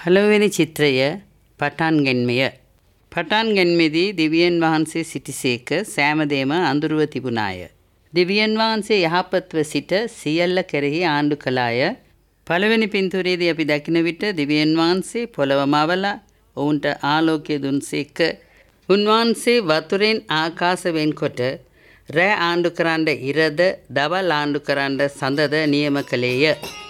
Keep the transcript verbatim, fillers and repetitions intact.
පළවෙනි චිත්‍රය පටන් ගැන්මය. පටන් ගැන්මේදී දෙවියන් වහන්සේ සිටිසේක සෑමදේම අඳුරුව තිබුණාය. දෙවියන් වහන්සේ යහපත්ව සිට සියල්ල කෙරෙහි ආණ්ඩු කළාය. පළවෙනි පින්තූරයේදී අපි දකින විට දෙවියන් වහන්සේ පොළව මවලා ඔවුන්ට ආලෝකය දුන්සේක. උන්වහන්සේ වතුරෙන් ආකාශ වෙන්කොට රැ ආණ්ඩු කරන්න ඉරද දවල් ආණ්ඩු කරන්න සඳද නියම කළේය.